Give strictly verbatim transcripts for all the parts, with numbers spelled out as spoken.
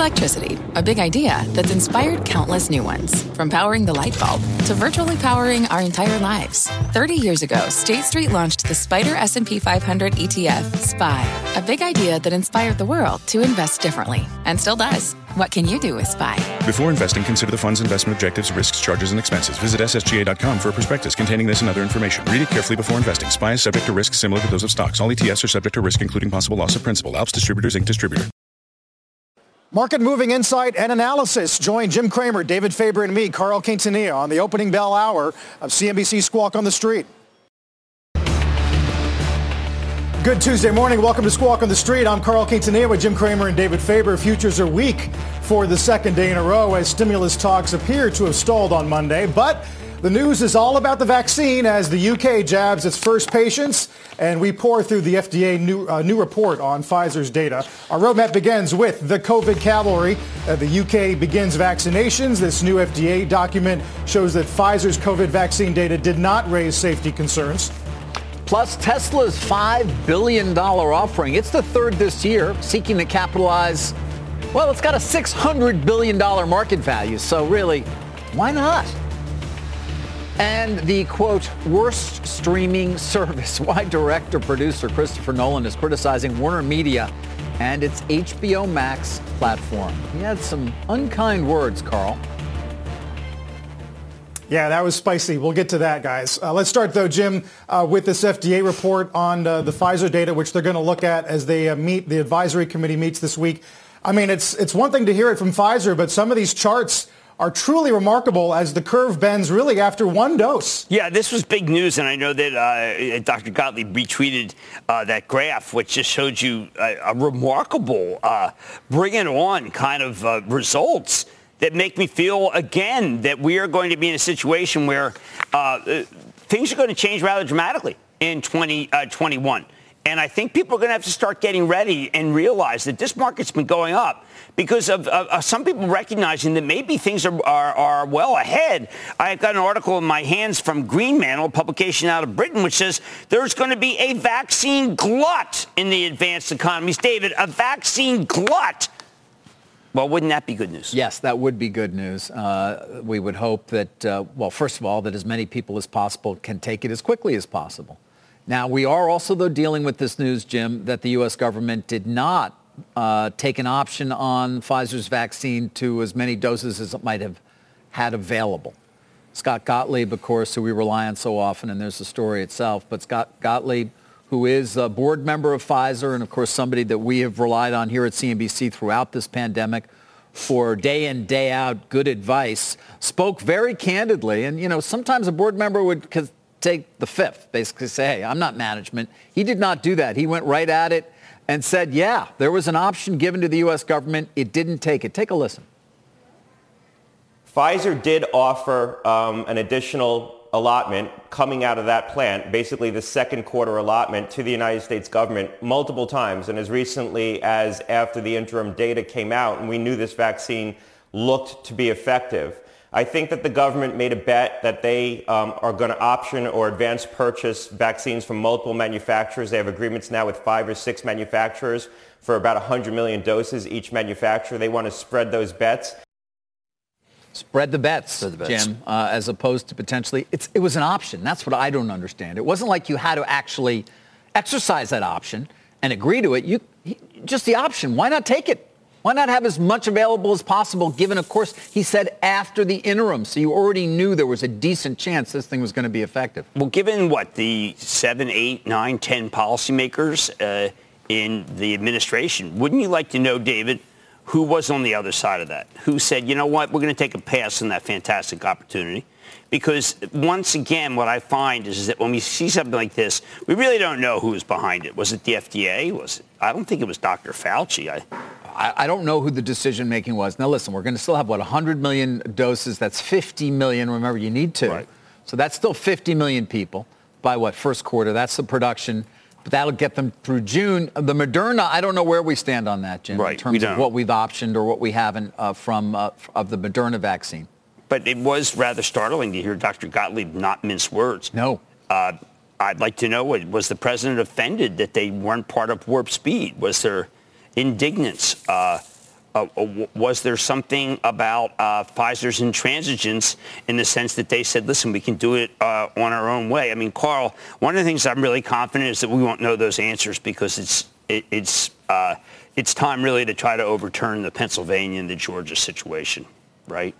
Electricity, a big idea that's inspired countless new ones. From powering the light bulb to virtually powering our entire lives. thirty years ago, State Street launched the Spider S and P five hundred E T F, S P Y, a big idea that inspired the world to invest differently, and still does. What can you do with S P Y? Before investing, consider the fund's investment objectives, risks, charges, and expenses. Visit S S G A dot com for a prospectus containing this and other information. Read it carefully before investing. S P Y is subject to risks similar to those of stocks. All E T Fs are subject to risk, including possible loss of principal. Alps Distributors, Incorporated Distributor. Market moving insight and analysis. Join Jim Cramer, David Faber, and me, Carl Quintanilla, on the opening bell hour of C N B C Squawk on the Street. Good Tuesday morning. Welcome to Squawk on the Street. I'm Carl Quintanilla with Jim Cramer and David Faber. Futures are weak for the second day in a row as stimulus talks appear to have stalled on Monday. But the news is all about the vaccine as the U K jabs its first patients, and we pour through the F D A new, uh, new report on Pfizer's data. Our roadmap begins with the COVID cavalry. Uh, the U K begins vaccinations. This new F D A document shows that Pfizer's COVID vaccine data did not raise safety concerns. Plus, Tesla's five billion dollars offering. It's the third this year, seeking to capitalize. Well, it's got a six hundred billion dollars market value, so really, why not? And the, quote, worst streaming service. Why director-producer Christopher Nolan is criticizing Warner Media and its H B O Max platform. He had some unkind words, Carl. Yeah, that was spicy. We'll get to that, guys. Uh, let's start, though, Jim, uh, with this F D A report on uh, the Pfizer data, which they're going to look at as they uh, meet. The advisory committee meets this week. I mean, it's it's one thing to hear it from Pfizer, but some of these charts are truly remarkable as the curve bends really after one dose. Yeah, this was big news, and I know that uh, Doctor Gottlieb retweeted uh, that graph, which just showed you a, a remarkable, uh, bring it on kind of uh, results that make me feel, again, that we are going to be in a situation where uh, things are going to change rather dramatically in twenty twenty-one. And I think people are going to have to start getting ready and realize that this market's been going up because of, of, of some people recognizing that maybe things are, are, are well ahead. I've got an article in my hands from Greenmantle, a publication out of Britain, which says there's going to be a vaccine glut in the advanced economies. David, a vaccine glut. Well, wouldn't that be good news? Yes, that would be good news. Uh, we would hope that, uh, well, first of all, that as many people as possible can take it as quickly as possible. Now, we are also, though, dealing with this news, Jim, that the U S government did not uh, take an option on Pfizer's vaccine to as many doses as it might have had available. Scott Gottlieb, of course, who we rely on so often, and there's the story itself, but Scott Gottlieb, who is a board member of Pfizer and, of course, somebody that we have relied on here at C N B C throughout this pandemic for day in, day out good advice, spoke very candidly. And, you know, sometimes a board member would take the fifth, basically say, hey, I'm not management. He did not do that. He went right at it and said, yeah, there was an option given to the U S government. It didn't take it. Take a listen. Pfizer did offer um, an additional allotment coming out of that plant, basically the second quarter allotment to the United States government multiple times, and as recently as after the interim data came out and we knew this vaccine looked to be effective. I think that the government made a bet that they um, are going to option or advance purchase vaccines from multiple manufacturers. They have agreements now with five or six manufacturers for about one hundred million doses each manufacturer. They want to spread those bets. Spread the bets, Spread the bets. Jim, uh, as opposed to potentially, it's, it was an option. That's what I don't understand. It wasn't like you had to actually exercise that option and agree to it. You just the option. Why not take it? Why not have as much available as possible, given, of course, he said after the interim, so you already knew there was a decent chance this thing was going to be effective. Well, given what the seven, eight, nine, ten policymakers uh, in the administration, wouldn't you like to know, David, who was on the other side of that? Who said, you know what, we're going to take a pass on that fantastic opportunity? Because once again, what I find is that when we see something like this, we really don't know who was behind it. Was it the F D A? Was it, I don't think it was Doctor Fauci. I, I, I don't know who the decision-making was. Now, listen, we're going to still have, what, one hundred million doses. That's fifty million. Remember, you need two. Right. So that's still fifty million people by, what, first quarter. That's the production. But that'll get them through June. The Moderna, I don't know where we stand on that, Jim, right, in terms of what we've optioned or what we haven't uh, from uh, of the Moderna vaccine. But it was rather startling to hear Doctor Gottlieb not mince words. No. Uh, I'd like to know, was the president offended that they weren't part of Warp Speed? Was there indignance? Uh, Uh, was there something about uh, Pfizer's intransigence in the sense that they said, listen, we can do it uh, on our own way? I mean, Carl, one of the things I'm really confident is that we won't know those answers because it's it, it's uh, it's time really to try to overturn the Pennsylvania and the Georgia situation, right?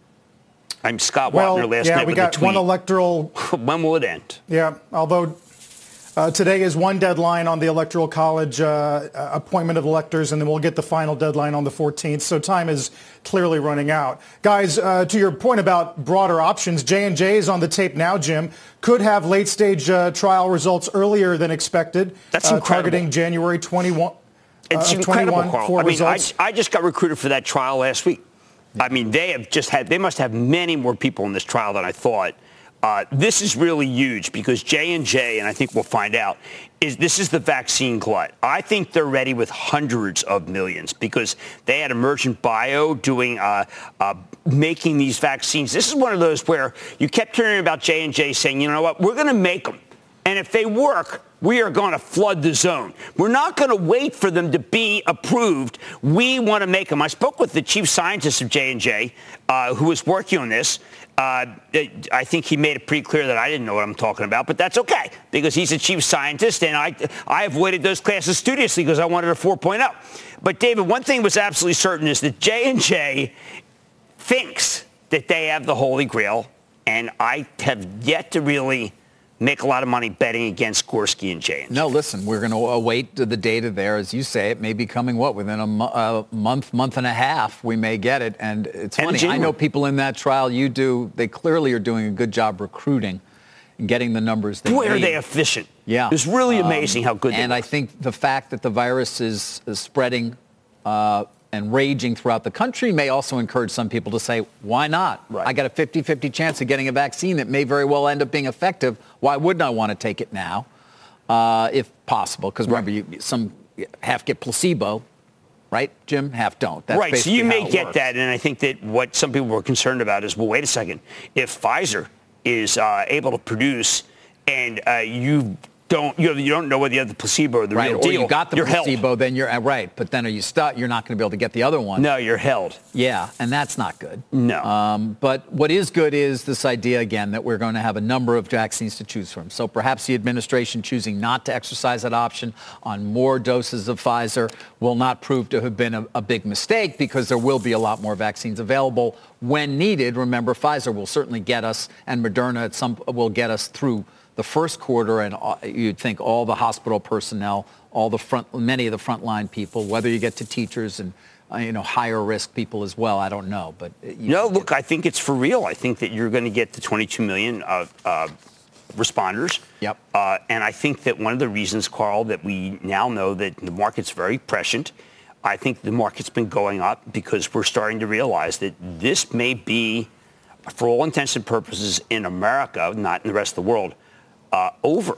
I'm Scott well, Wapner last yeah, night we with got a tweet. one electoral. When will it end? Yeah, although uh, today is one deadline on the Electoral College uh, appointment of electors, and then we'll get the final deadline on the fourteenth. So time is clearly running out. Guys, uh, to your point about broader options, J and J is on the tape now, Jim. Could have late-stage uh, trial results earlier than expected. That's uh, incredible. Targeting January twenty-one. It's uh, incredible, Carl. For I mean, results. I, I just got recruited for that trial last week. I mean, they have just had, they must have many more people in this trial than I thought. Uh, this is really huge because J and J, and I think we'll find out, is this is the vaccine glut. I think they're ready with hundreds of millions because they had Emergent Bio doing, uh, uh, making these vaccines. This is one of those where you kept hearing about J and J saying, you know what, we're going to make them. And if they work, we are going to flood the zone. We're not going to wait for them to be approved. We want to make them. I spoke with the chief scientist of J and J, uh, who was working on this. Uh, I think he made it pretty clear that I didn't know what I'm talking about, but that's okay because he's a chief scientist, and I I avoided those classes studiously because I wanted a four point oh. But, David, one thing was absolutely certain is that J and J thinks that they have the Holy Grail, and I have yet to really make a lot of money betting against Gorski and J and J. No, listen, we're going to await the data there. As you say, it may be coming, what, within a, mo- a month, month and a half, we may get it. And it's And funny, January. I know people in that trial, you do, they clearly are doing a good job recruiting and getting the numbers they Boy, need. are they efficient. Yeah. It's really Um, amazing how good they And are. I think the fact that the virus is, is spreading uh, and raging throughout the country may also encourage some people to say, why not? Right. I got a fifty-fifty chance of getting a vaccine that may very well end up being effective. Why wouldn't I want to take it now, uh, if possible? Because remember, you, some half get placebo, right, Jim? Half don't. That's right, so you basically may how it get works. that, and I think that what some people were concerned about is, well, wait a second. If Pfizer is uh, able to produce and uh, you don't you, you don't know whether you have the placebo or the Right, real or deal, you got the you're placebo, held. then you're uh, right. But then are you stuck? You're not going to be able to get the other one. No, you're held. Yeah, and that's not good. No. Um, but what is good is this idea, again, that we're going to have a number of vaccines to choose from. So perhaps the administration choosing not to exercise that option on more doses of Pfizer will not prove to have been a, a big mistake because there will be a lot more vaccines available when needed. Remember, Pfizer will certainly get us, and Moderna at some will get us through the first quarter, and uh, you'd think all the hospital personnel, all the front, many of the frontline people, whether you get to teachers and uh, you know higher risk people as well, I don't know, but you No, look, I think it's for real. I think that you're going to get the twenty-two million uh, uh, responders. Yep. Uh, and I think that one of the reasons, Carl, that we now know that the market's very prescient. I think the market's been going up because we're starting to realize that this may be, for all intents and purposes, in America, not in the rest of the world, Uh, over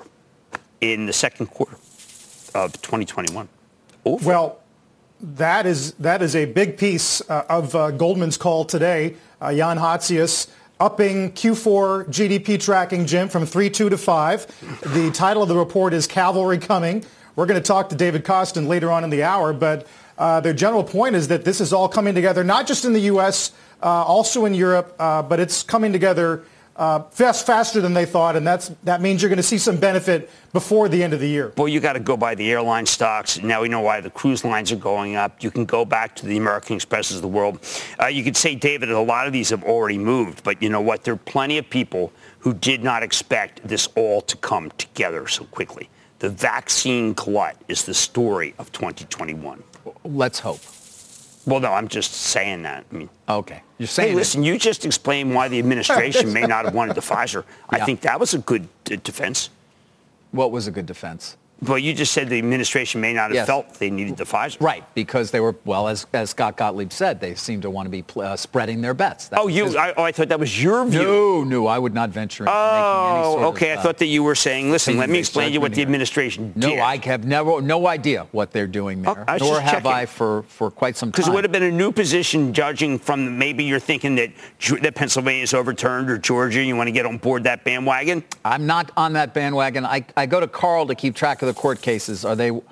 in the second quarter of twenty twenty-one. Over. Well, that is that is a big piece uh, of uh, Goldman's call today. Uh, Jan Hatzius upping Q four G D P tracking, Jim, from three point two to five. The title of the report is Cavalry Coming. We're going to talk to David Kostin later on in the hour, but uh, their general point is that this is all coming together, not just in the U S, uh, also in Europe, uh, but it's coming together Uh, fast, faster than they thought, and that's that means you're going to see some benefit before the end of the year. Well, you got to go by the airline stocks. Now we know why the cruise lines are going up. You can go back to the American Expresses of the world. Uh, you could say, David, a lot of these have already moved, but you know what? There are plenty of people who did not expect this all to come together so quickly. The vaccine glut is the story of twenty twenty-one. let's hope. Well, no, I'm just saying that. I mean, Okay. You're saying hey, listen, you just explained why the administration may not have wanted the Pfizer. I Yeah. think that was a good d- defense. What was a good defense? Well, you just said the administration may not have Yes. felt they needed the Pfizer. Right, because they were, well, as, as Scott Gottlieb said, they seem to want to be uh, spreading their bets. That Oh, was you? his- I, oh, I thought that was your view. No, no, I would not venture into making any sort Oh, of, okay. I uh, thought that you were saying, listen, let me opinion-based explain to you what judgment the here. administration No, did. I have never, no idea what they're doing there, Oh, I was nor just have checking. I for, for quite some time. Because it would have been a new position judging from maybe you're thinking that, Ge- that Pennsylvania is overturned or Georgia, you want to get on board that bandwagon? I'm not on that bandwagon. I, I go to Carl to keep track of the court cases. Are they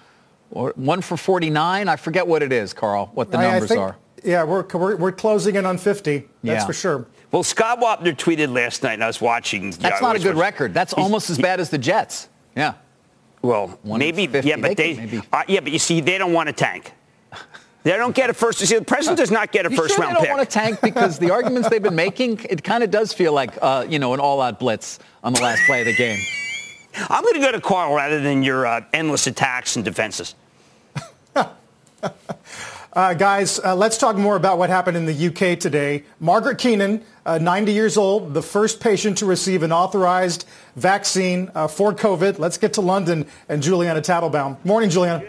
Or one for forty-nine. I forget what it is, Carl, what the I, numbers I think, are. Yeah, we're, we're, we're closing in on fifty. That's yeah. for sure. Well, Scott Wapner tweeted last night, and I was watching. That's yeah, not a good watching. record. That's He's, almost as he, bad as the Jets. Yeah. Well, one maybe, fifty. yeah, but they, they, maybe. Uh, yeah, but you see, they don't want to tank. They don't get a first. You see, the president does not get a you first sure round they don't pick. want to tank because the arguments they've been making, it kind of does feel like, uh, you know, an all-out blitz on the last play of the game. I'm going to go to Carl rather than your uh, endless attacks and defenses. Uh, guys, uh, let's talk more about what happened in the U K today. Margaret Keenan, uh, ninety years old, the first patient to receive an authorized vaccine uh, for COVID. Let's get to London and Juliana Tattlebaum. Morning, Juliana.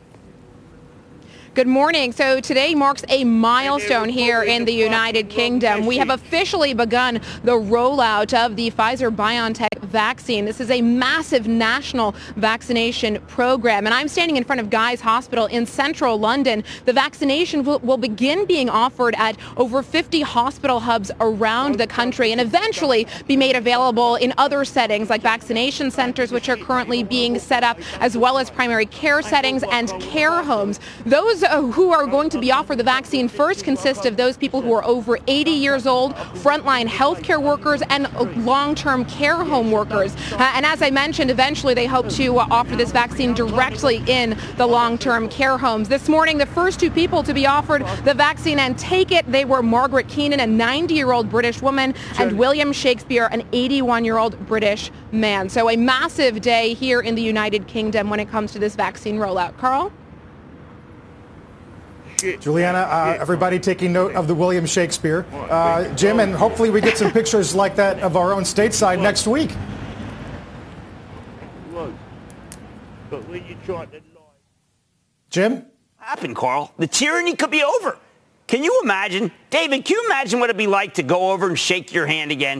Good morning. So today marks a milestone here in the United Kingdom. We have officially begun the rollout of the Pfizer-BioNTech vaccine. This is a massive national vaccination program. And I'm standing in front of Guy's Hospital in central London. The vaccination will, will begin being offered at over fifty hospital hubs around the country and eventually be made available in other settings like vaccination centers, which are currently being set up, as well as primary care settings and care homes. Those who are going to be offered the vaccine first consist of those people who are over eighty years old, frontline healthcare workers, and long-term care home workers. Uh, and as I mentioned, eventually they hope to uh, offer this vaccine directly in the long-term care homes. This morning, the first two people to be offered the vaccine and take it, they were Margaret Keenan, a ninety-year-old British woman, and William Shakespeare, an eighty-one-year-old British man. So a massive day here in the United Kingdom when it comes to this vaccine rollout. Carl? Juliana, uh, everybody taking note of the William Shakespeare. Uh, Jim, and hopefully we get some pictures like that of our own stateside next week. Jim? Happened, Carl. The tyranny could be over. Can you imagine? David, can you imagine what it'd be like to go over and shake your hand again,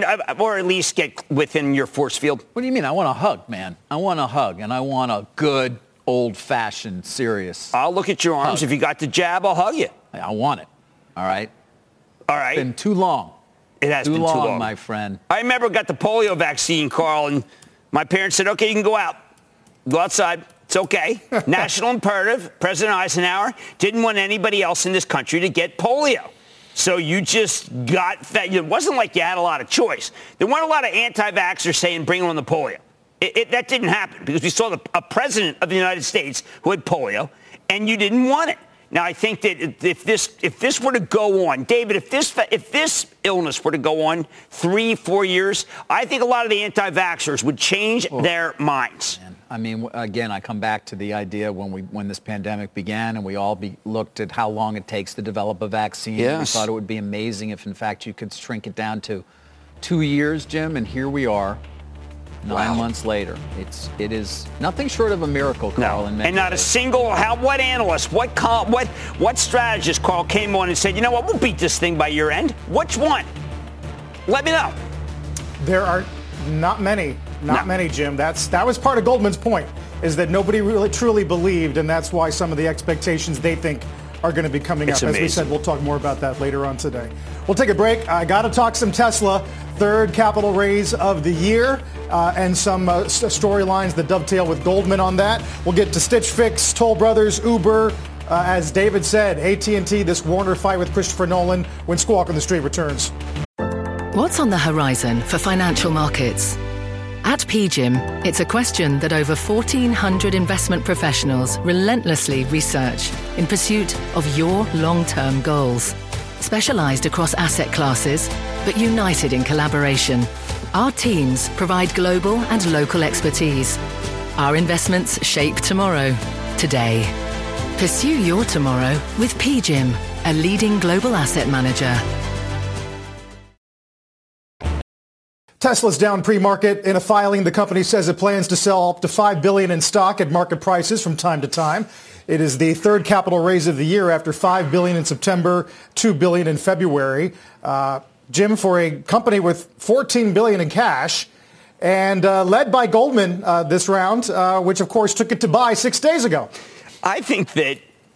or at least get within your force field? What do you mean? I want a hug, man. I want a hug, and I want a good, old-fashioned, serious I'll look at your arms. hug. If you got the jab, I'll hug you. I want it. All right? All right. It's been too long. It has too been long, too long, my friend. I remember I got the polio vaccine, Carl, and my parents said, okay, you can go out. Go outside. It's okay. National imperative. President Eisenhower didn't want anybody else in this country to get polio. So you just got that. It wasn't like you had a lot of choice. There weren't a lot of anti-vaxxers saying bring on the polio. It, it, that didn't happen because we saw the, a president of the United States who had polio, and you didn't want it. Now, I think that if this if this were to go on, David, if this if this illness were to go on three, four years, I think a lot of the anti-vaxxers would change oh. their minds. Man. I mean, again, I come back to the idea when we when this pandemic began and we all be, looked at how long it takes to develop a vaccine. Yes. We thought it would be amazing if, in fact, you could shrink it down to two years, Jim, and here we are. Nine wow. months later, it's it is nothing short of a miracle, Carl. No. In many and not ways. a single. How? What analyst? What? Com, what? What strategist, Carl, came on and said, you know what? We'll beat this thing by year end. Which one? Let me know. There are not many. Not no. many, Jim. That's that was part of Goldman's point, is that nobody really truly believed, and that's why some of the expectations they think are going to be coming it's up. Amazing. As we said, we'll talk more about that later on today. We'll take a break. I got to talk some Tesla. Third capital raise of the year, uh, and some uh, storylines that dovetail with Goldman on that. We'll get to Stitch Fix, Toll Brothers, Uber. Uh, as David said, A T and T, this Warner fight with Christopher Nolan when Squawk on the Street returns. What's on the horizon for financial markets? At P G I M, it's a question that over fourteen hundred investment professionals relentlessly research in pursuit of your long-term goals. Specialized across asset classes, but united in collaboration, our teams provide global and local expertise. Our investments shape tomorrow, today. Pursue your tomorrow with P G I M, a leading global asset manager. Tesla's down pre-market. In a filing, the company says it plans to sell up to five billion dollars in stock at market prices from time to time. It is the third capital raise of the year after five billion dollars in September, two billion dollars in February. Uh, Jim, for a company with fourteen billion dollars in cash and uh, led by Goldman uh, this round, uh, which of course took it to buy six days ago. I think that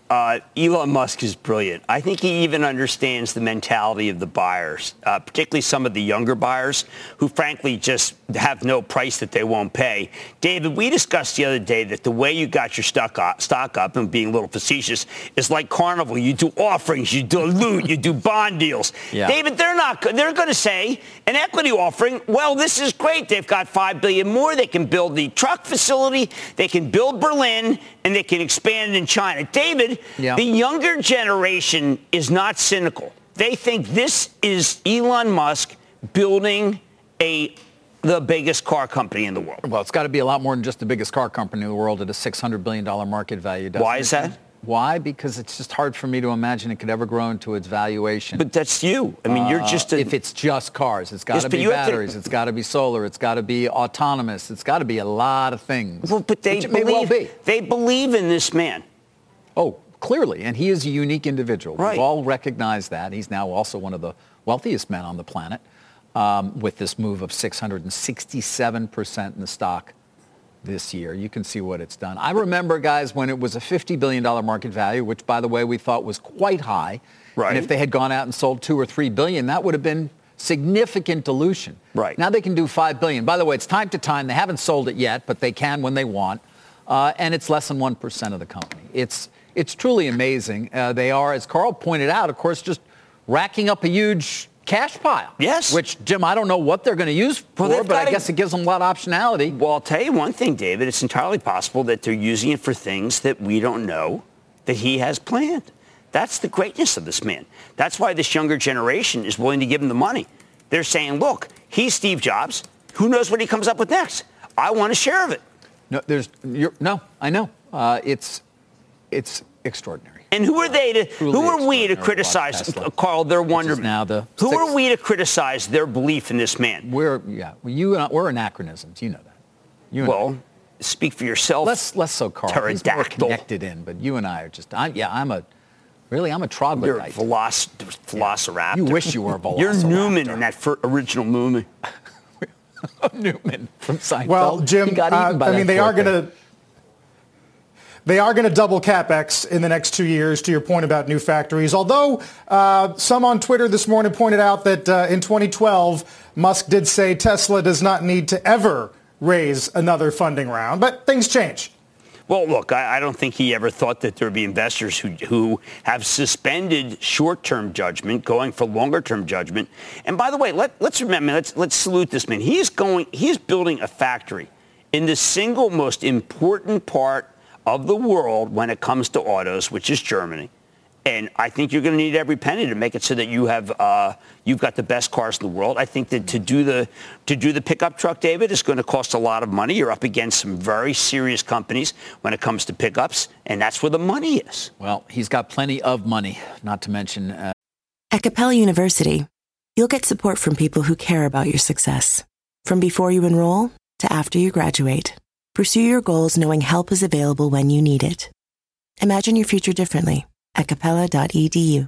Uh, Elon Musk is brilliant. I think he even understands the mentality of the buyers, uh, particularly some of the younger buyers who, frankly, just have no price that they won't pay. David, we discussed the other day that the way you got your stock up, stock up and being a little facetious is like Carnival. You do offerings, you dilute, you do bond deals. Yeah. David, they're not. They're going to say an equity offering. Well, this is great. They've got five billion dollars more. They can build the truck facility. They can build Berlin, and they can expand in China. David. Yeah. The younger generation is not cynical. They think this is Elon Musk building a the biggest car company in the world. Well, it's got to be a lot more than just the biggest car company in the world at a six hundred billion dollars market value. Why is that? Why? Because it's just hard for me to imagine it could ever grow into its valuation. But that's you. I mean, you're just a... Uh, if it's just cars, it's got yes, to be batteries, to... it's got to be solar, it's got to be autonomous, it's got to be a lot of things. Well, but they believe, well be. they believe in this man. Oh, clearly, and he is a unique individual. Right. We've all recognized that. He's now also one of the wealthiest men on the planet um, with this move of six hundred sixty-seven percent in the stock this year. You can see what it's done. I remember, guys, when it was a fifty billion dollars market value, which, by the way, we thought was quite high. Right. And if they had gone out and sold two or three billion, that would have been significant dilution. Right. Now they can do five billion. By the way, it's time to time. They haven't sold it yet, but they can when they want. Uh, and it's less than one percent of the company. It's It's truly amazing. Uh, they are, as Carl pointed out, of course, just racking up a huge cash pile. Yes. Which, Jim, I don't know what they're going to use for, well, but I guess it gives them a lot of optionality. Well, I'll tell you one thing, David. It's entirely possible that they're using it for things that we don't know that he has planned. That's the greatness of this man. That's why this younger generation is willing to give him the money. They're saying, look, he's Steve Jobs. Who knows what he comes up with next? I want a share of it. No, there's, you're, no, I know. Uh, it's, it's extraordinary. And who are they to, who are we to criticize, Carl, their wonderment? Now the who six, are we to criticize their belief in this man? We're, yeah, you and I, we're anachronisms. You know that. You well, I. Speak for yourself. Less, less so, Carl. He's more connected in, but you and I are just, I, yeah, I'm a, really, I'm a troglodyte. You're a veloc- velociraptor. You wish you were a velociraptor. You're Newman in that fir- original movie. Newman from Seinfeld. Well, Jim, uh, I mean, they are going to they are going to double CapEx in the next two years, to your point about new factories. Although uh, some on Twitter this morning pointed out that uh, in twenty twelve, Musk did say Tesla does not need to ever raise another funding round. But things change. Well, look, I, I don't think he ever thought that there would be investors who, who have suspended short-term judgment, going for longer-term judgment. And by the way, let, let's remember, let's, let's salute this man. He is going, he is building a factory in the single most important part of the world when it comes to autos, which is Germany. And I think you're going to need every penny to make it so that you have uh, you've got the best cars in the world. I think that to do the to do the pickup truck, David, is going to cost a lot of money. You're up against some very serious companies when it comes to pickups, and that's where the money is. Well, he's got plenty of money, not to mention. Uh... At Capella University, you'll get support from people who care about your success. From before you enroll to after you graduate, pursue your goals knowing help is available when you need it. Imagine your future differently at capella dot e d u.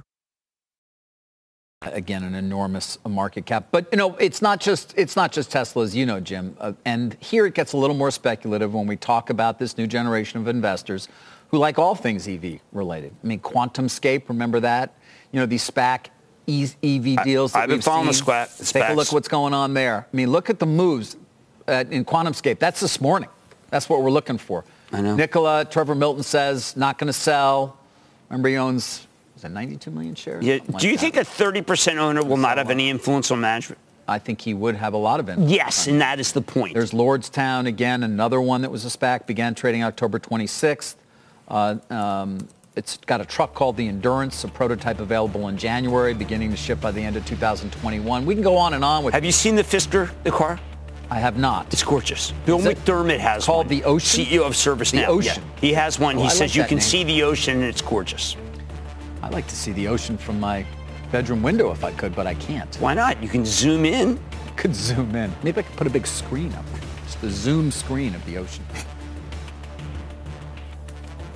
Again, an enormous market cap. But, you know, it's not just it's not just Tesla, as you know, Jim. Uh, and here it gets a little more speculative when we talk about this new generation of investors who like all things E V related. I mean, QuantumScape, remember that? You know, these SPAC E V deals that I, I've been we've following seen. the SPAC. Take a look what's going on there. I mean, look at the moves uh, in QuantumScape. That's this morning. That's what we're looking for. I know. Nikola, Trevor Milton says, not going to sell. Remember, he owns, is it ninety-two million shares? Yeah. Like Do you that. think a thirty percent owner will not have any influence on management? I think he would have a lot of influence. Yes, and that is the point. There's Lordstown, again, another one that was a SPAC, began trading October twenty-sixth. Uh, um, it's got a truck called the Endurance, a prototype available in January, beginning to ship by the end of two thousand twenty-one. We can go on and on with. Have you seen the Fisker, the car? I have not. It's gorgeous. Bill Is it McDermott has called one. the Ocean? C E O of ServiceNow. The Ocean. Yeah. He has one. Oh, he I says like you that can name. see the ocean and it's gorgeous. I like to see the ocean from my bedroom window if I could, but I can't. Why not? You can zoom in. I could zoom in. Maybe I could put a big screen up there. Just the zoom screen of the ocean.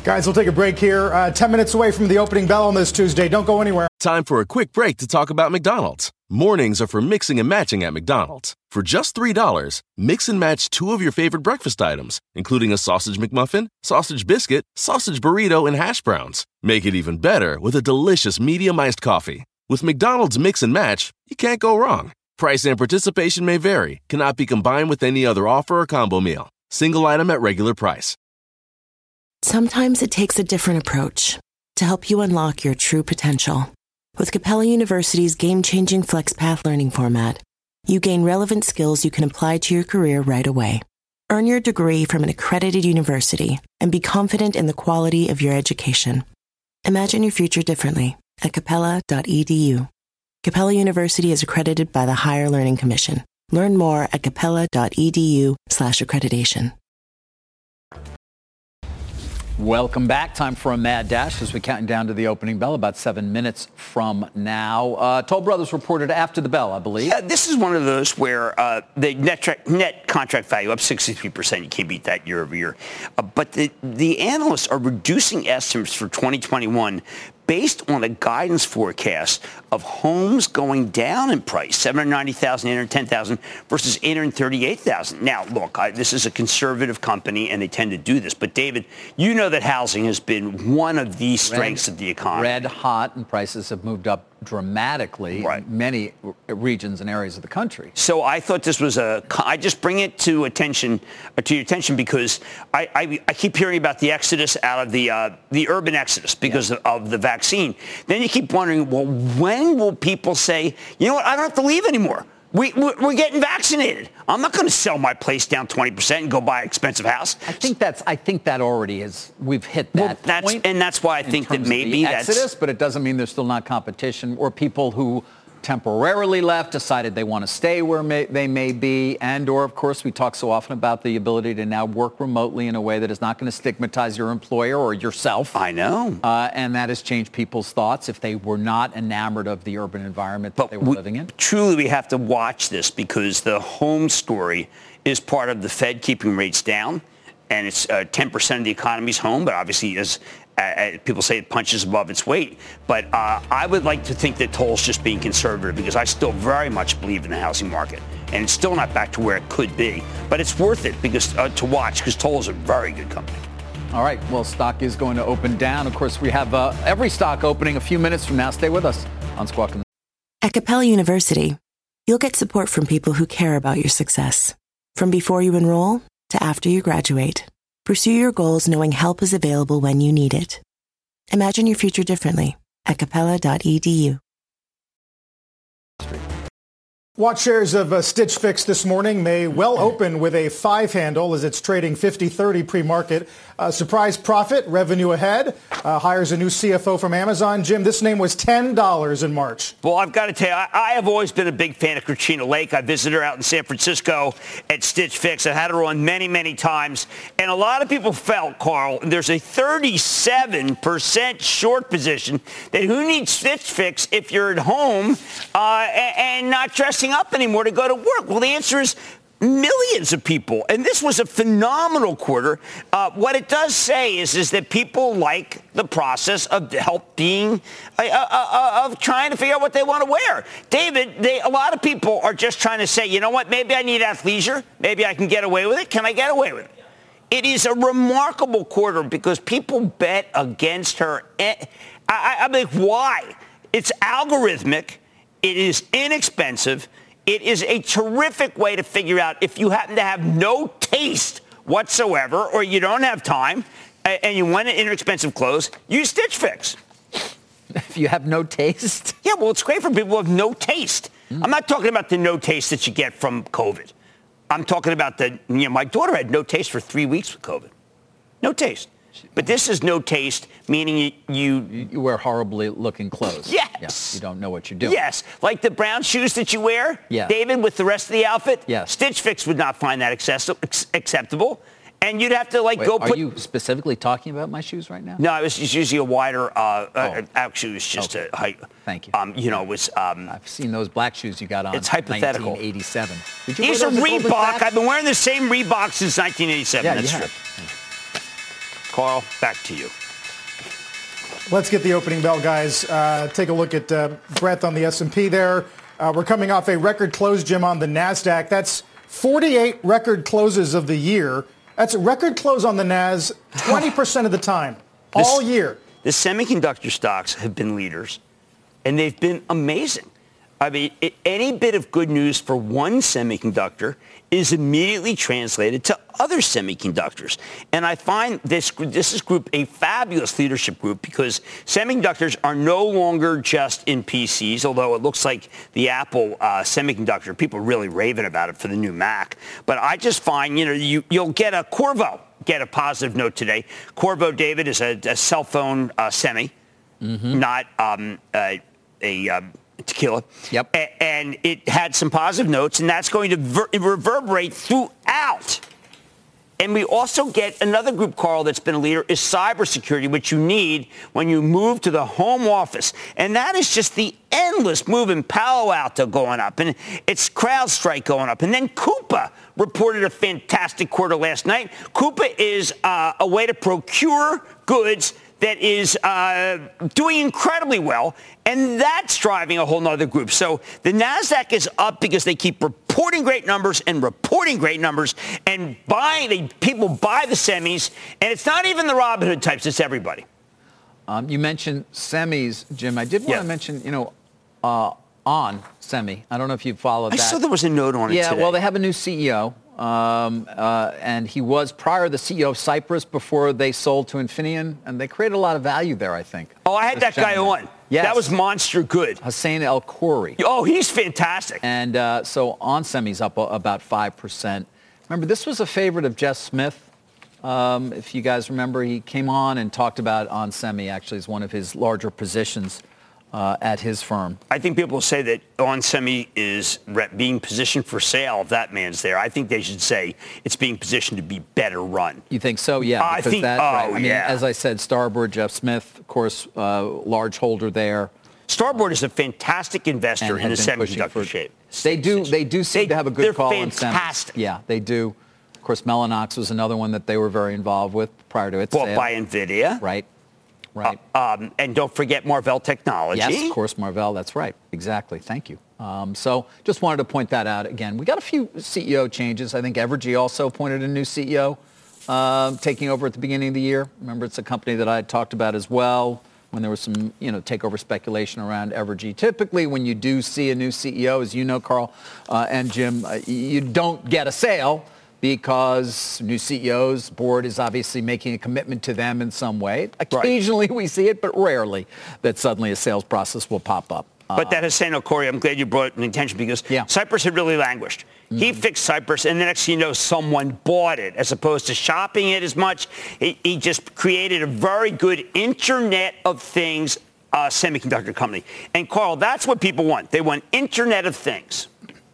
Guys, we'll take a break here. Uh, ten minutes away from the opening bell on this Tuesday. Don't go anywhere. Time for a quick break to talk about McDonald's. Mornings are for mixing and matching at McDonald's. For just three dollars, mix and match two of your favorite breakfast items, including a sausage McMuffin, sausage biscuit, sausage burrito, and hash browns. Make it even better with a delicious medium iced coffee. With McDonald's Mix and Match, you can't go wrong. Price and participation may vary. Cannot be combined with any other offer or combo meal. Single item at regular price. Sometimes it takes a different approach to help you unlock your true potential. With Capella University's game-changing FlexPath learning format, you gain relevant skills you can apply to your career right away. Earn your degree from an accredited university and be confident in the quality of your education. Imagine your future differently at capella dot e d u. Capella University is accredited by the Higher Learning Commission. Learn more at capella dot e d u slash accreditation. Welcome back. Time for a mad dash as we're counting down to the opening bell about seven minutes from now. Uh, Toll Brothers reported after the bell, I believe. Yeah, this is one of those where uh, the net, tra- net contract value up sixty-three percent. You can't beat that year over year. Uh, but the, the analysts are reducing estimates for twenty twenty-one based on a guidance forecast of homes going down in price, seven hundred ninety thousand, eight hundred ten thousand versus eight hundred thirty-eight thousand. Now, look, I, this is a conservative company, and they tend to do this. But, David, you know that housing has been one of the strengths red, of the economy. Red hot, and prices have moved up dramatically right. in many regions and areas of the country. So I thought this was a, I just bring it to attention, to your attention because I, I, I keep hearing about the exodus out of the, uh, the urban exodus because yeah. of, of the vaccine. Then you keep wondering, well, when will people say, you know what, I don't have to leave anymore. We, we're getting vaccinated. I'm not going to sell my place down twenty percent and go buy an expensive house. I think that's. I think that already is. We've hit that well, that's, point. And that's why I think that maybe that's exodus, but it doesn't mean there's still not competition or people who temporarily left, decided they want to stay where may, they may be, and or, of course, we talk so often about the ability to now work remotely in a way that is not going to stigmatize your employer or yourself. I know. Uh, and that has changed people's thoughts if they were not enamored of the urban environment that but they were we, living in. Truly, we have to watch this because the home story is part of the Fed keeping rates down, and it's uh, ten percent of the economy's home, but obviously as Uh, people say it punches above its weight. But uh, I would like to think that Toll's just being conservative because I still very much believe in the housing market. And it's still not back to where it could be. But it's worth it because uh, to watch because Toll is a very good company. All right. Well, stock is going to open down. Of course, we have uh, every stock opening a few minutes from now. Stay with us on Squawk. At Capella University, you'll get support from people who care about your success. From before you enroll to after you graduate. Pursue your goals knowing help is available when you need it. Imagine your future differently at capella dot e d u. Watch shares of uh, Stitch Fix this morning may well open with a five handle as it's trading fifty thirty pre-market. Uh, surprise profit, revenue ahead, uh, hires a new C F O from Amazon. Jim, this name was ten dollars in March. Well, I've got to tell you, I, I have always been a big fan of Katrina Lake. I visited her out in San Francisco at Stitch Fix. I had her on many, many times. And a lot of people felt, Carl, there's a thirty-seven percent short position that who needs Stitch Fix if you're at home uh, and, and not dressing up anymore to go to work? Well, the answer is millions of people. And this was a phenomenal quarter. Uh, what it does say is, is that people like the process of help being, uh, uh, uh, of trying to figure out what they want to wear. David, they, a lot of people are just trying to say, you know what, maybe I need athleisure. Maybe I can get away with it. Can I get away with it? It is a remarkable quarter because people bet against her. I, I, I'm like, why? It's algorithmic. It is inexpensive. It is a terrific way to figure out if you happen to have no taste whatsoever or you don't have time and you want inexpensive clothes, use Stitch Fix. If you have no taste? Yeah, well, it's great for people who have no taste. Mm. I'm not talking about the no taste that you get from COVID. I'm talking about the, you know, my daughter had no taste for three weeks with COVID. No taste. But this is no taste, meaning you... You, you wear horribly looking clothes. Yes. Yeah, you don't know what you're doing. Yes. Like the brown shoes that you wear, yeah. David, with the rest of the outfit. Yes. Stitch Fix would not find that access- acceptable. And you'd have to, like, Wait, go are put... Are you specifically talking about my shoes right now? No, I was just using a wider uh, oh. uh, out shoes just okay. to height. Thank you. Um, you know, it was... Um, I've seen those black shoes you got on. It's hypothetical. nineteen eighty-seven. Did you These are Reebok. I've been wearing the same Reebok since nineteen eighty-seven. Yeah, That's you true. have. Carl, back to you. Let's get the opening bell, guys. Uh, take a look at uh, breadth on the S and P there. Uh, we're coming off a record close, Jim, on the NASDAQ. That's forty-eight record closes of the year. That's a record close on the Nas twenty percent of the time, this, all year. The semiconductor stocks have been leaders, and they've been amazing. I mean, it, any bit of good news for one semiconductor is immediately translated to other semiconductors. And I find this, this is group a fabulous leadership group because semiconductors are no longer just in P Cs, although it looks like the Apple uh, semiconductor, people are really raving about it for the new Mac. But I just find, you know, you, you'll get a Qorvo, get a positive note today. Qorvo, David, is a, a cell phone uh, semi, mm-hmm. not um, a... a uh, tequila. Yep. A- and it had some positive notes, and that's going to ver- reverberate throughout. And we also get another group, Carl, that's been a leader is cybersecurity, which you need when you move to the home office. And that is just the endless move in Palo Alto going up, and it's CrowdStrike going up. And then Coupa reported a fantastic quarter last night. Coupa is uh, a way to procure goods that is uh, doing incredibly well, and that's driving a whole nother group. So the NASDAQ is up because they keep reporting great numbers and reporting great numbers, and buying, they, people buy the semis, and it's not even the Robinhood types, it's everybody. Um, you mentioned semis, Jim. I did want yeah. to mention, you know, uh, on semi. I don't know if you followed I that. saw there was a note on yeah, it today. well, they have a new C E O. Um, uh, and he was prior the C E O of Cypress before they sold to Infineon, and they created a lot of value there, I think. Oh, I had this that guy gentleman. on. Yes. That was monster good. Hussein El Khoury. Oh, he's fantastic. And uh, so on semi's up about five percent. Remember, this was a favorite of Jeff Smith. Um, if you guys remember, he came on and talked about on semi actually as one of his larger positions Uh, at his firm. I think people say that on semi is being positioned for sale if that man's there. I think they should say it's being positioned to be better run. You think so? Yeah. I think, that, oh, right. I mean, yeah. as I said, Starboard, Jeff Smith, of course, uh, large holder there. Starboard is a fantastic investor in the semiconductor for, shape. They do, they do seem they, to have a good they're call fantastic. on semis. Yeah, they do. Of course, Mellanox was another one that they were very involved with prior to its Bought sale. by NVIDIA. Right. Right. Uh, um, and don't forget Marvell Technology. Yes, of course, Marvell. That's right. Exactly. Thank you. Um, so just wanted to point that out again. We got a few C E O changes. I think Evergy also appointed a new C E O uh, taking over at the beginning of the year. Remember, it's a company that I had talked about as well when there was some, you know, takeover speculation around Evergy. Typically, when you do see a new C E O, as you know, Carl uh, and Jim, uh, you don't get a sale, because new C E Os, board is obviously making a commitment to them in some way. Occasionally right. we see it, but rarely that suddenly a sales process will pop up. But that Hussein El Khoury, I'm glad you brought it to attention because yeah. Cypress had really languished. Mm-hmm. He fixed Cypress, and the next thing you know, someone bought it. As opposed to shopping it as much, he, he just created a very good Internet of Things uh, semiconductor company. And, Carl, that's what people want. They want Internet of Things.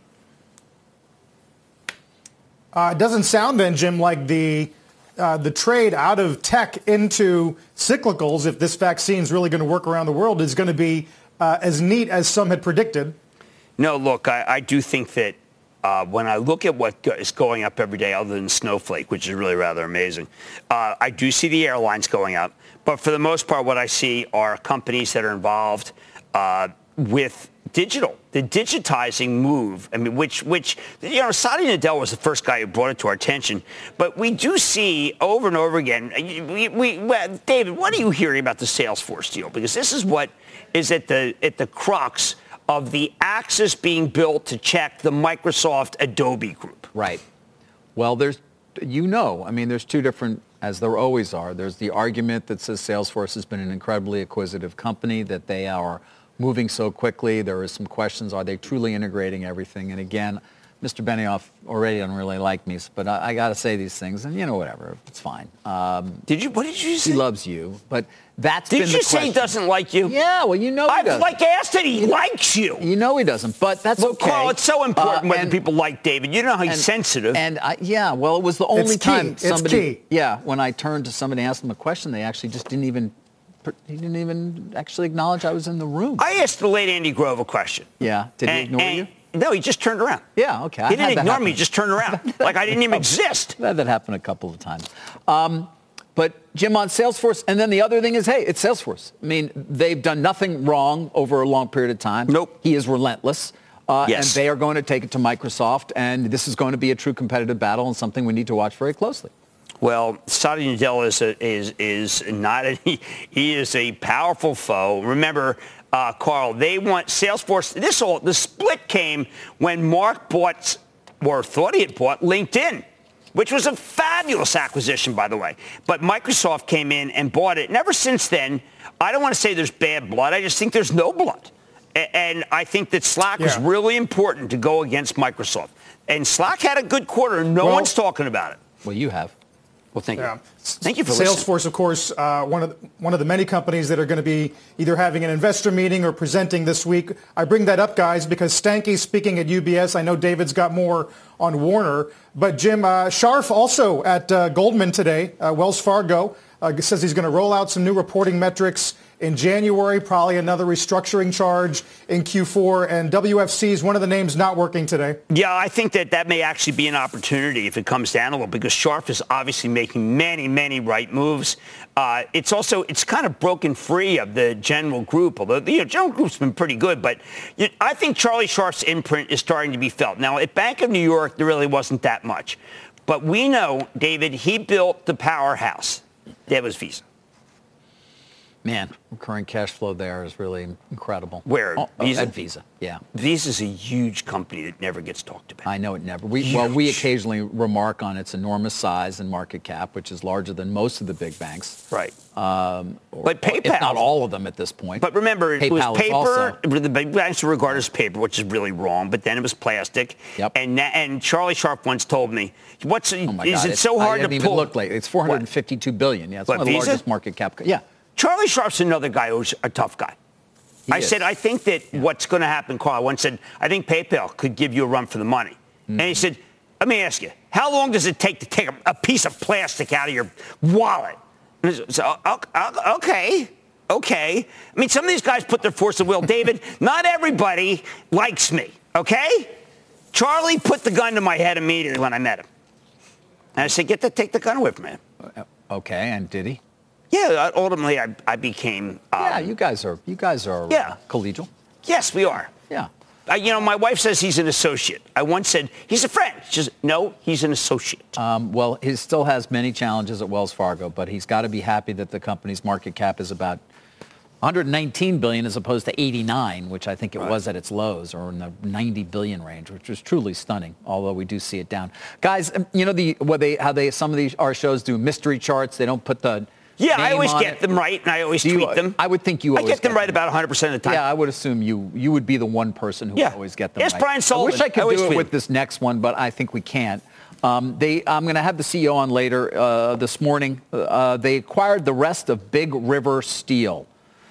Uh, it doesn't sound then, Jim, like the uh, the trade out of tech into cyclicals, if this vaccine is really going to work around the world, is going to be uh, as neat as some had predicted. No, look, I, I do think that uh, when I look at what go- is going up every day other than Snowflake, which is really rather amazing, uh, I do see the airlines going up. But for the most part, what I see are companies that are involved uh, with digital, the digitizing move. I mean, which, which, you know, Satya Nadella was the first guy who brought it to our attention. But we do see over and over again, we, we, well, David, what are you hearing about the Salesforce deal? Because this is what is at the, at the crux of the axis being built to check the Microsoft Adobe group. Right. Well, there's, you know, I mean, there's two different, as there always are. There's the argument that says Salesforce has been an incredibly acquisitive company, that they are moving so quickly. There are some questions. Are they truly integrating everything? And again, Mister Benioff already doesn't really like me, but I, I got to say these things, and you know, whatever, it's fine. Um, did you? What did you say? He loves you, but that's did been the you question. say he doesn't like you? Yeah, well, you know, he I've doesn't. like asked that he likes you. You know, he doesn't, but that's well, okay. Carl, it's so important uh, whether and, people like David. You know how he's and, sensitive. And I, yeah, well, it was the only it's time key. somebody. It's key. Yeah, when I turned to somebody and asked them a question, they actually just didn't even. He didn't even actually acknowledge I was in the room. I asked the late Andy Grove a question. Yeah, did he and, ignore and, you? No, he just turned around. Yeah, okay. He I didn't ignore me, he just turned around. Like I didn't even exist. That, that happened a couple of times. Um, But Jim, on Salesforce, and then the other thing is, hey, it's Salesforce. I mean, they've done nothing wrong over a long period of time. Nope. He is relentless. Uh, yes. And they are going to take it to Microsoft, and this is going to be a true competitive battle and something we need to watch very closely. Well, Satya Nadella is a, is is not a, he, he is a powerful foe. Remember, uh, Carl, they want Salesforce. This all the split came when Mark bought or thought he had bought LinkedIn, which was a fabulous acquisition, by the way. But Microsoft came in and bought it. And ever since then, I don't want to say there's bad blood. I just think there's no blood. A- and I think that Slack yeah. was really important to go against Microsoft. And Slack had a good quarter. No well, one's talking about it. Well, you have. Well, thank yeah. you. Thank you for Salesforce, listening. of course, uh, one of the, one of the many companies that are going to be either having an investor meeting or presenting this week. I bring that up, guys, because Stanky's speaking at U B S. I know David's got more on Warner. But Jim, uh, Scharf also at uh, Goldman today, uh, Wells Fargo, uh, says he's going to roll out some new reporting metrics in January, probably another restructuring charge in Q four, and W F C is one of the names not working today. Yeah, I think that that may actually be an opportunity if it comes down a little, because Scharf is obviously making many, many right moves. Uh, it's also, it's kind of broken free of the general group, although the you know, general group's been pretty good, but you, I think Charlie Scharf's imprint is starting to be felt. Now, at Bank of New York, there really wasn't that much. But we know, David, he built the powerhouse. That was Visa. Man, recurring cash flow there is really incredible. Where? Oh, Visa? At Visa, yeah. Visa's a huge company that never gets talked about. I know it never. We, well, we occasionally remark on its enormous size and market cap, which is larger than most of the big banks. Right. Um, or, but PayPal. If not all of them at this point. But remember, it PayPal was paper. Also, the big banks were regarded as paper, which is really wrong. But then it was plastic. Yep. And and Charlie Scharf once told me, "What's oh my is God, it so hard I to didn't pull?" Even look like it's four hundred fifty-two what? billion. Yeah, it's what, one of the Visa? largest market cap. Yeah. Charlie Scharf's another guy who's a tough guy. He I is. said, I think that yeah. what's going to happen, Carl, I once said, I think PayPal could give you a run for the money. Mm-hmm. And he said, let me ask you, how long does it take to take a, a piece of plastic out of your wallet? So, okay, okay. I mean, some of these guys put their force of will. David, not everybody likes me, okay? Charlie put the gun to my head immediately when I met him. And I said, get the, take the gun away from him. Okay, and did he? Yeah, ultimately I, I became. Um, yeah, you guys are you guys are yeah. uh, collegial. Yes, we are. Yeah. Uh, you know, my wife says he's an associate. I once said he's a friend. She says no, he's an associate. Um, well, he still has many challenges at Wells Fargo, but he's got to be happy that the company's market cap is about one hundred nineteen billion as opposed to eighty-nine, which I think it right. was at its lows, or in the ninety billion range, which was truly stunning. Although we do see it down, guys. You know the what they how they some of these our shows do mystery charts. They don't put the Yeah, I always get it. them right, and I always Do tweet you, them. I would think you I always get them get right them. about one hundred percent of the time. Yeah, I would assume you you would be the one person who yeah. would always get them Ask right. Brian Sullivan. I wish I could I do it tweet. with this next one, but I think we can't. Um, they, I'm going to have the C E O on later uh, this morning. Uh, they acquired the rest of Big River Steel.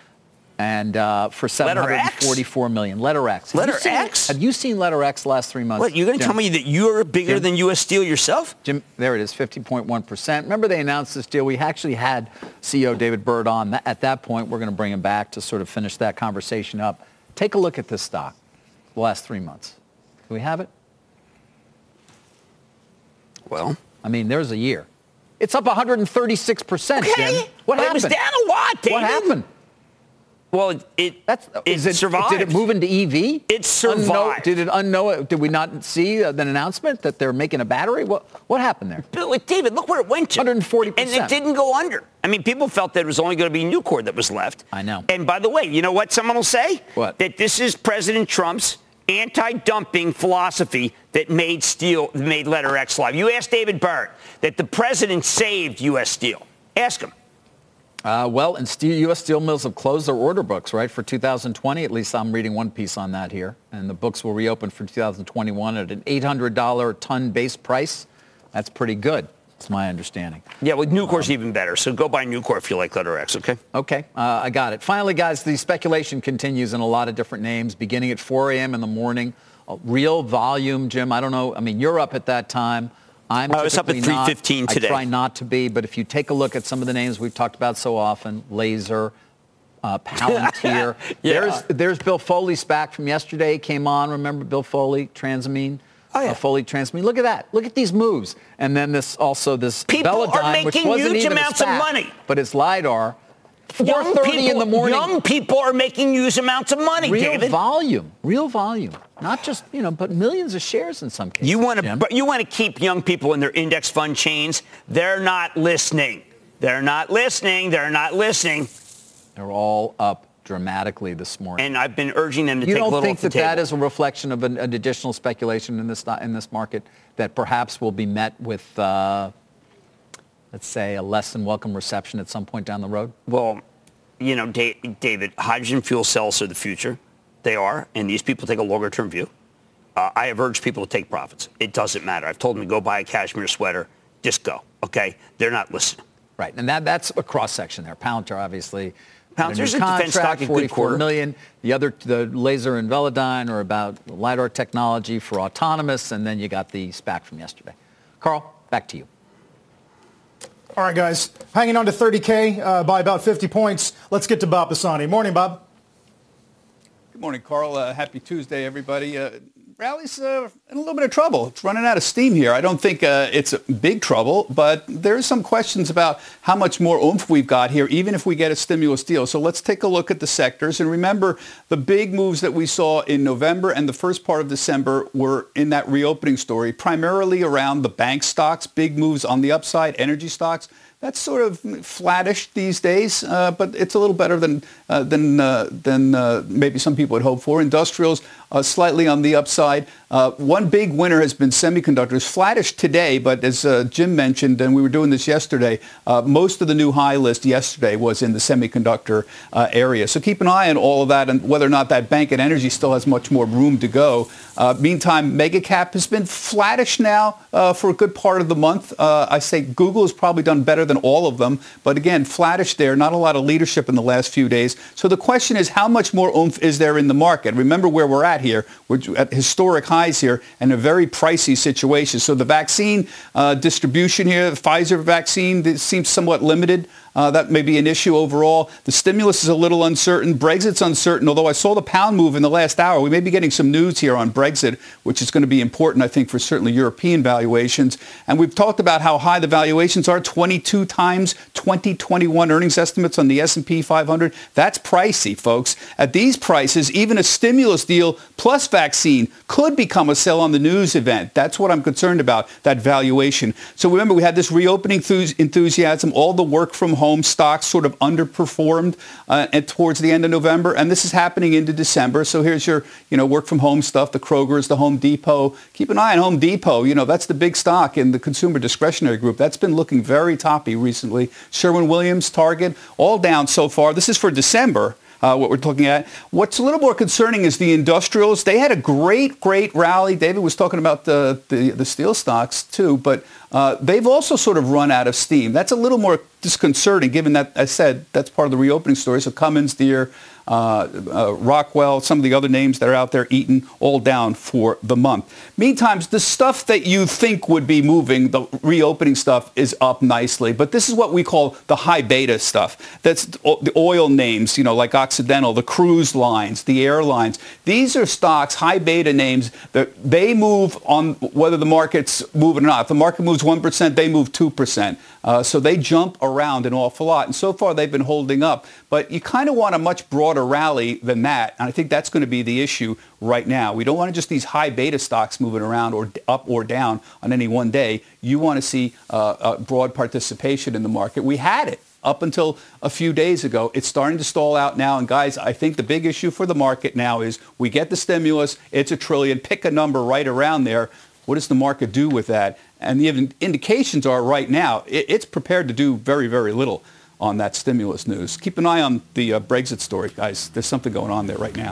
And uh, for seven hundred forty-four million dollars. Letter X. Have Letter you seen, X? Have you seen Letter X the last three months? What, you're going to tell me that you're bigger Jim? than U S Steel yourself? Jim, there it is, fifty point one percent. Remember they announced this deal. We actually had C E O David Bird on. At that point, we're going to bring him back to sort of finish that conversation up. Take a look at this stock the last three months. Do we have it? Well, I mean, there's a year. It's up one hundred thirty-six percent, okay. Jim. What well, happened? It was down a lot, David. What happened? Well, it, it, That's, it is it survived. Did it move into E V? It survived. Unknow, did it unknow? Did we not see uh, the announcement that they're making a battery? What what happened there? But like, David, look where it went to. one hundred forty percent. And it didn't go under. I mean, people felt that it was only going to be Nucor that was left. I know. And by the way, you know what someone will say? What? That this is President Trump's anti-dumping philosophy that made steel, made Letter X live. You asked David Barrett that the president saved U S Steel. Ask him. Uh, well, and steel, U S steel mills have closed their order books, right, for two thousand twenty. At least I'm reading one piece on that here. And the books will reopen for two thousand twenty-one at an eight hundred dollars a ton base price. That's pretty good. That's my understanding. Yeah, well, Nucor's um, even better. So go buy Nucor if you like Letter X, okay? Okay, uh, I got it. Finally, guys, the speculation continues in a lot of different names, beginning at four a.m. in the morning. Uh, real volume, Jim. I don't know. I mean, you're up at that time. I'm I was up at three fifteen today. I try not to be, but if you take a look at some of the names we've talked about so often, Laser, uh, Palantir. yeah. There's there's Bill Foley's back from yesterday. Came on. Remember Bill Foley, Transamine? oh, yeah. a fully transmitted. Look at that. Look at these moves. And then this also this People Velodyne, are making which wasn't huge even amounts a SPAC, of money. But it's LiDAR. Young four thirty people, in the morning. young people are making huge amounts of money, real David. volume, real volume. Not just, you know, but millions of shares in some cases. You want Jim. to you want to keep young people in their index fund chains. They're not listening. They're not listening. They're not listening. They're all up dramatically this morning. And I've been urging them to you take a little off the table. You don't think that table. that is a reflection of an, an additional speculation in this in this market that perhaps will be met with, uh, let's say, a less than welcome reception at some point down the road? Well, you know, David, hydrogen fuel cells are the future. They are, and these people take a longer-term view. Uh, I have urged people to take profits. It doesn't matter. I've told them to go buy a cashmere sweater. Just go, okay? They're not listening. Right, and that that's a cross-section there. Palantir, obviously. Palantir's a defense stock, a good quarter. Million. The other, the Laser and Velodyne are about LiDAR technology for autonomous, and then you got the SPAC from yesterday. Carl, back to you. All right, guys, hanging on to thirty K uh, by about fifty points. Let's get to Bob Pisani. Morning, Bob. Good morning, Carl. Uh, happy Tuesday, everybody. Uh, Rally's uh, in a little bit of trouble. It's running out of steam here. I don't think uh, it's big trouble, but there's some questions about how much more oomph we've got here, even if we get a stimulus deal. So let's take a look at the sectors. And remember, the big moves that we saw in November and the first part of December were in that reopening story, primarily around the bank stocks, big moves on the upside, energy stocks. That's sort of flattish these days, uh, but it's a little better than uh, than uh, than uh, maybe some people would hope for. Industrials uh, slightly on the upside. Uh, one big winner has been semiconductors, flattish today, but as uh, Jim mentioned, and we were doing this yesterday, uh, most of the new high list yesterday was in the semiconductor uh, area. So keep an eye on all of that and whether or not that bank and energy still has much more room to go. Uh, meantime, mega cap has been flattish now uh, for a good part of the month. Uh, I say Google has probably done better than all of them, but again, flattish there, not a lot of leadership in the last few days. So the question is, how much more oomph is there in the market? Remember where we're at here. We're at historic highs here and a very pricey situation. So the vaccine uh, distribution here, the Pfizer vaccine, this seems somewhat limited. Uh, that may be an issue overall. The stimulus is a little uncertain. Brexit's uncertain, although I saw the pound move in the last hour. We may be getting some news here on Brexit, which is going to be important, I think, for certainly European valuations. And we've talked about how high the valuations are, twenty-two times twenty twenty-one earnings estimates on the S and P five hundred. That's pricey, folks. At these prices, even a stimulus deal plus vaccine could become a sell on the news event. That's what I'm concerned about, that valuation. So remember, we had this reopening enthusiasm, all the work from home. Home stocks sort of underperformed uh, and towards the end of November, and this is happening into December. So here's your, you know, work from home stuff, the Kroger's, the Home Depot. Keep an eye on Home Depot. You know, that's the big stock in the consumer discretionary group. That's been looking very toppy recently. Sherwin-Williams, Target, all down so far. This is for December. Uh, what we're looking at. What's a little more concerning is the industrials. They had a great, great rally. David was talking about the, the, the steel stocks too, but uh, they've also sort of run out of steam. That's a little more disconcerting given that, I said, that's part of the reopening story. So Cummins, Deere, uh, uh, Rockwell, some of the other names that are out there, Eaton, all down for the month. Meantime, the stuff that you think would be moving, the reopening stuff, is up nicely. But this is what we call the high beta stuff. That's the oil names, you know, like Occidental, the cruise lines, the airlines. These are stocks, high beta names, that they move on whether the market's moving or not. If the market moves one percent, they move two percent. Uh, so they jump around an awful lot. And so far, they've been holding up. But you kind of want a much broader rally than that. And I think that's going to be the issue right now. We don't want just these high beta stocks moving around or up or down on any one day. You want to see uh, a broad participation in the market. We had it up until a few days ago. It's starting to stall out now. And guys, I think the big issue for the market now is we get the stimulus. It's a trillion. Pick a number right around there. What does the market do with that? And the indications are right now, it's prepared to do very, very little on that stimulus news. Keep an eye on the uh, Brexit story, guys. There's something going on there right now.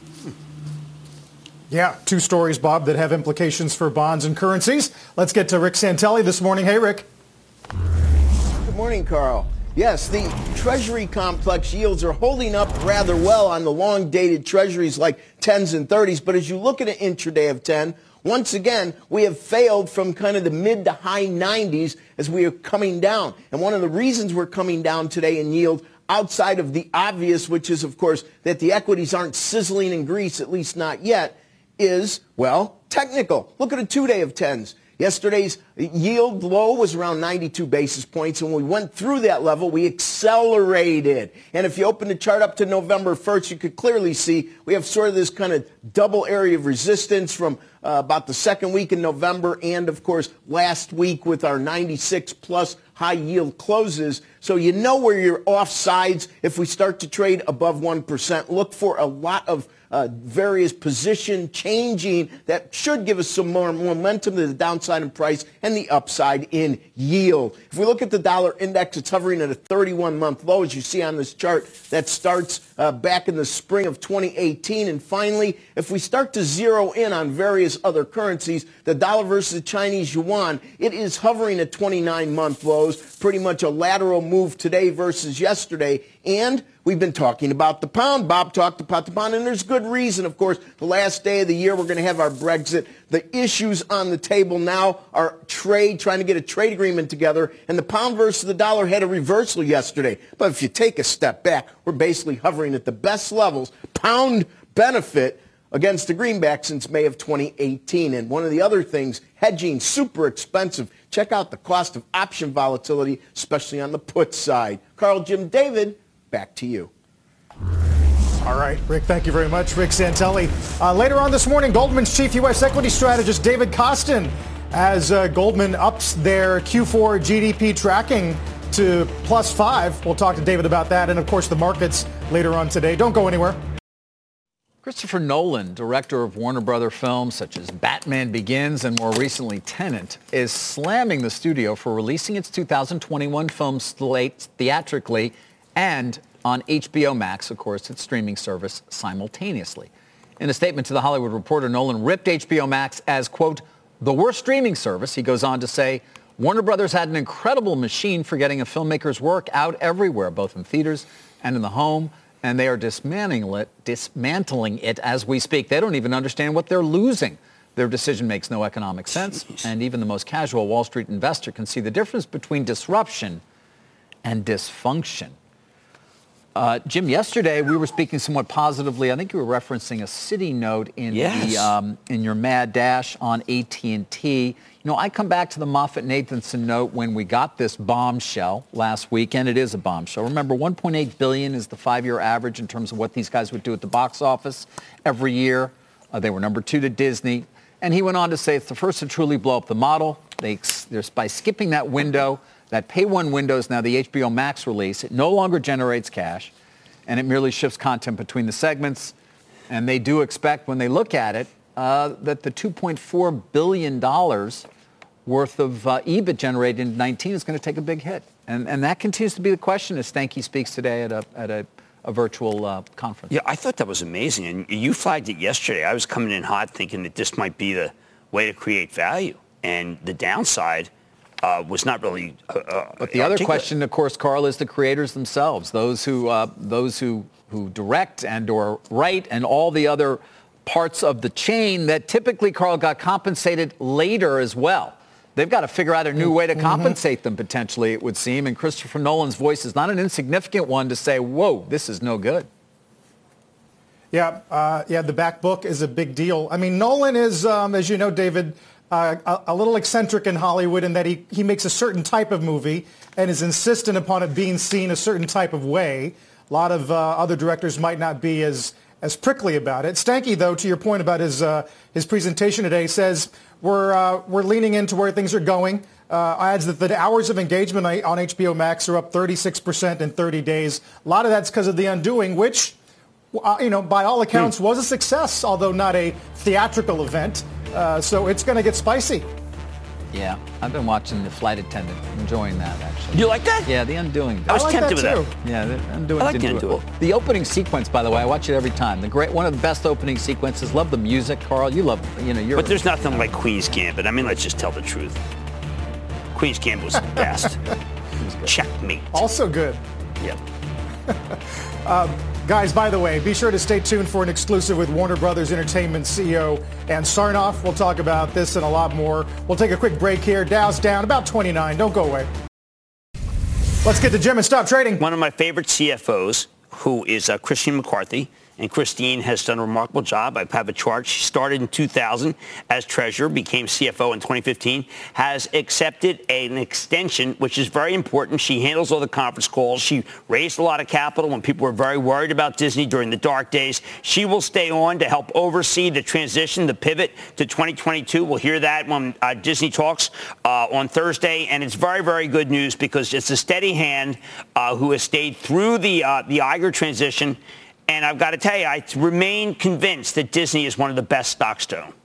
Yeah, two stories, Bob, that have implications for bonds and currencies. Let's get to Rick Santelli this morning. Hey, Rick. Good morning, Carl. Yes, the Treasury complex yields are holding up rather well on the long-dated Treasuries like tens and thirties. But as you look at an intraday of ten, once again, we have failed from kind of the mid to high nineties as we are coming down. And one of the reasons we're coming down today in yield, outside of the obvious, which is, of course, that the equities aren't sizzling in grease, at least not yet, is, well, technical. Look at a two-day of tens. Yesterday's yield low was around ninety-two basis points, and when we went through that level, we accelerated. And if you open the chart up to November first, you could clearly see we have sort of this kind of double area of resistance from uh, about the second week in November and, of course, last week with our ninety-six plus high yield closes. So you know where you're off sides. If we start to trade above one percent, look for a lot of Uh, various position changing that should give us some more momentum to the downside in price and the upside in yield. If we look at the dollar index, it's hovering at a thirty-one month low, as you see on this chart. That starts uh, back in the spring of twenty eighteen. And finally, if we start to zero in on various other currencies, the dollar versus the Chinese yuan, it is hovering at twenty-nine month lows, pretty much a lateral move today versus yesterday. And we've been talking about the pound. Bob talked about the pound, and there's good reason, of course. The last day of the year, we're going to have our Brexit. The issues on the table now are trade, trying to get a trade agreement together, and the pound versus the dollar had a reversal yesterday. But if you take a step back, we're basically hovering at the best levels. Pound benefit against the greenback since May of twenty eighteen. And one of the other things, hedging, super expensive. Check out the cost of option volatility, especially on the put side. Carl, Jim, David, back to you. All right, Rick, thank you very much. Rick Santelli. Uh, later on this morning, Goldman's chief U S equity strategist David Kostin, as uh, Goldman ups their Q four G D P tracking to plus five. We'll talk to David about that and, of course, the markets later on today. Don't go anywhere. Christopher Nolan, director of Warner Brothers films such as Batman Begins and more recently Tenet, is slamming the studio for releasing its two thousand twenty-one film slate theatrically and on H B O Max, of course, its streaming service, simultaneously. In a statement to The Hollywood Reporter, Nolan ripped H B O Max as, quote, the worst streaming service. He goes on to say, Warner Brothers had an incredible machine for getting a filmmaker's work out everywhere, both in theaters and in the home, and they are dismantling it, dismantling it as we speak. They don't even understand what they're losing. Their decision makes no economic sense, Jeez. And even the most casual Wall Street investor can see the difference between disruption and dysfunction. Uh, Jim, yesterday we were speaking somewhat positively. I think you were referencing a Citi note in yes. the um, in your mad dash on A T and T. You know, I come back to the Moffett-Nathanson note when we got this bombshell last week, and it is a bombshell. Remember, one point eight billion dollars is the five-year average in terms of what these guys would do at the box office every year. Uh, they were number two to Disney. And he went on to say it's the first to truly blow up the model. They, by skipping that window, that pay one window is now the H B O Max release. It no longer generates cash, and it merely shifts content between the segments. And they do expect, when they look at it, uh, that the two point four billion dollars worth of uh, E B I T generated in nineteen is going to take a big hit. And, and that continues to be the question as Stanky speaks today at a, at a, a virtual uh, conference. Yeah, I thought that was amazing. And you flagged it yesterday. I was coming in hot thinking that this might be the way to create value. And the downside Uh, was not really. Uh, but the other question, of course, Carl, is the creators themselves, those who uh, those who who direct and or write and all the other parts of the chain that typically, Carl, got compensated later as well. They've got to figure out a new way to compensate mm-hmm. them potentially, it would seem. And Christopher Nolan's voice is not an insignificant one to say, "Whoa, this is no good." Yeah, uh, yeah, the back book is a big deal. I mean, Nolan is, um, as you know, David. Uh, a, a little eccentric in Hollywood in that he, he makes a certain type of movie and is insistent upon it being seen a certain type of way. A lot of uh, other directors might not be as as prickly about it. Stanky, though, to your point about his uh, his presentation today, says we're uh, we're leaning into where things are going. Uh, adds that the hours of engagement on H B O Max are up thirty-six percent in thirty days. A lot of that's because of The Undoing, which, uh, you know, by all accounts hmm. was a success, although not a theatrical event. Uh, so it's going to get spicy. Yeah, I've been watching The Flight Attendant, enjoying that, actually. You like that? Yeah, The Undoing. I was I like tempted that with too. that. Yeah, The Undoing. I like didn't The do it. Undoing. The opening sequence, by the way, I watch it every time. The great, one of the best opening sequences. Love the music, Carl. You love, you know, you're. But there's nothing like Queen's Gambit. I mean, let's just tell the truth. Queen's Gambit was the best. Checkmate. Also good. Yep. um, Guys, by the way, be sure to stay tuned for an exclusive with Warner Brothers Entertainment C E O Ann Sarnoff. We'll talk about this and a lot more. We'll take a quick break here. Dow's down about twenty-nine. Don't go away. Let's get to Jim and stop trading. One of my favorite C F Os, who is uh, Christian McCarthy, and Christine has done a remarkable job. I have a chart. She started in two thousand as treasurer, became C F O in twenty fifteen, has accepted an extension, which is very important. She handles all the conference calls. She raised a lot of capital when people were very worried about Disney during the dark days. She will stay on to help oversee the transition, the pivot to twenty twenty-two. We'll hear that when uh, Disney talks uh, on Thursday, and it's very, very good news because it's a steady hand uh, who has stayed through the uh, the Iger transition. And I've got to tell you, I remain convinced that Disney is one of the best stocks to own.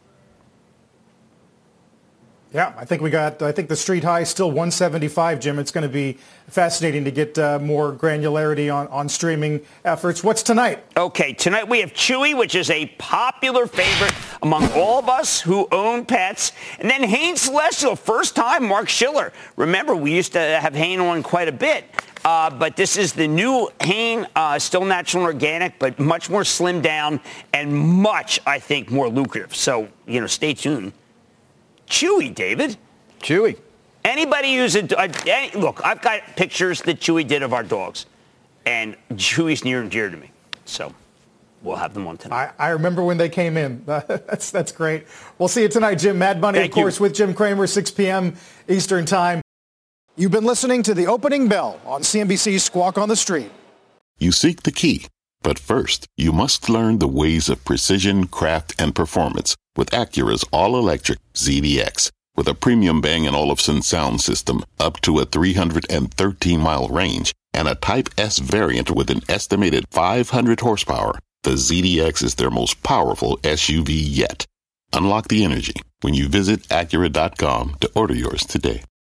Yeah, I think we got, I think the street high is still one seventy-five, Jim. It's going to be fascinating to get uh, more granularity on, on streaming efforts. What's tonight? Okay, tonight we have Chewy, which is a popular favorite among all of us who own pets. And then Hain Celestial, first time Mark Schiller. Remember, we used to have Hain on quite a bit. Uh, but this is the new Hain, uh, still natural and organic, but much more slimmed down and much, I think, more lucrative. So, you know, stay tuned. Chewy, David. Chewy. Anybody who's a, a any, look, I've got pictures that Chewy did of our dogs, and Chewy's near and dear to me. So we'll have them on tonight. I, I remember when they came in. that's that's great. We'll see you tonight, Jim. Mad Money, Thank of course, you. with Jim Cramer, six p.m. Eastern Time. You've been listening to The Opening Bell on C N B C's Squawk on the Street. You seek the key, but first, you must learn the ways of precision, craft, and performance with Acura's all-electric Z D X. With a premium Bang and Olufsen sound system up to a three hundred thirteen mile range and a Type S variant with an estimated five hundred horsepower, the Z D X is their most powerful S U V yet. Unlock the energy when you visit Acura dot com to order yours today.